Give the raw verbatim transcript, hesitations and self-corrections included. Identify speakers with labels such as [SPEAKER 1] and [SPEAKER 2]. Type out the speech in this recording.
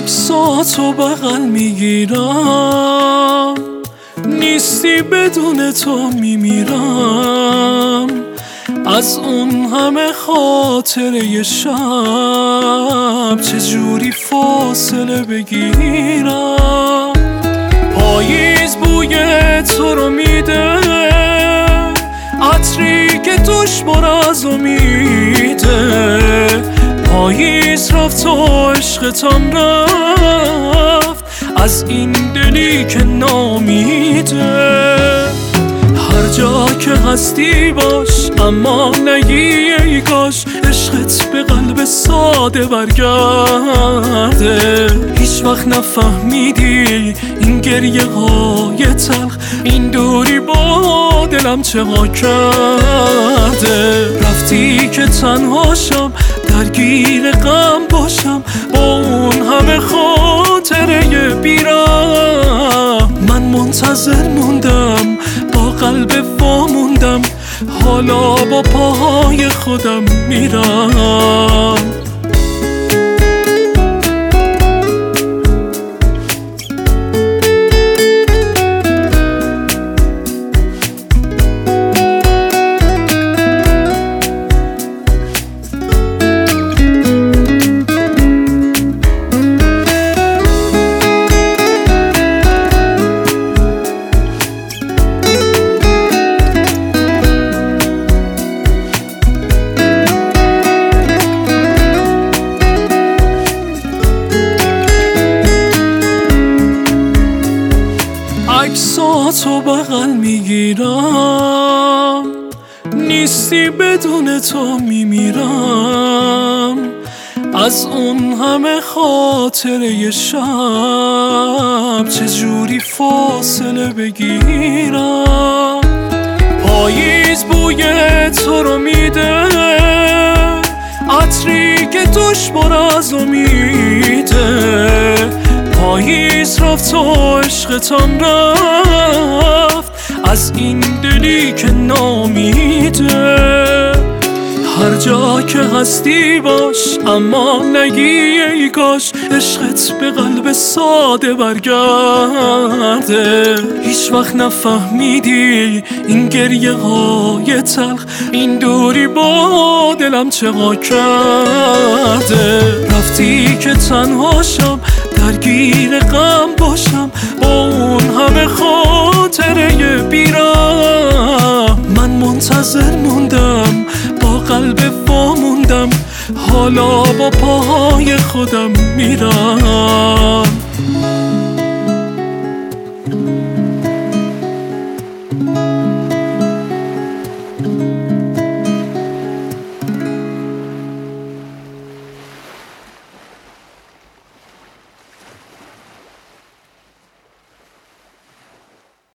[SPEAKER 1] عکساتو بغل میگیرم، نیستی بدون تو میمیرم. از اون همه خاطره شب چجوری فاصله بگیرم. پاییز بوی تو رو میده، عطری که توش پر از امیده. پاییز رفت و عشقتم رفت، از این دلی که نامیده. هر جا که هستی باش، اما نگی ای کاش عشقت به قلب ساده برگرده. هیچ وقت نفهمیدی این گریه های تلخ، این دوری با دلم چه ها کرده. رفتی که تنهاشم، درگیر غم باشم، با اون همه خاطره بیرم. من منتظر موندم، با قلب وا موندم، حالا با پاهای خودم میرم. عکساتو بغل میگیرم، نیستی بدون تو میمیرم. از اون همه خاطره شب چجوری فاصله بگیرم. پاییز بوی تو رو میده، عطری که توش پر از امیده. پاییز رفت و عشقتم رفت، از این دلی که نامیده. هر جا که هستی باش، اما نگی ای کاش عشقت به قلب ساده برگرده. هیچ وقت نفهمیدی این گریه های تلخ، این دوری با دلم چه ها کرده. رفتی که تنهاشم، درگیر غم باشم، با اون همه خاطره بیرم. من منتظر موندم، با قلب وا موندم، حالا با پاهای خودم میرم.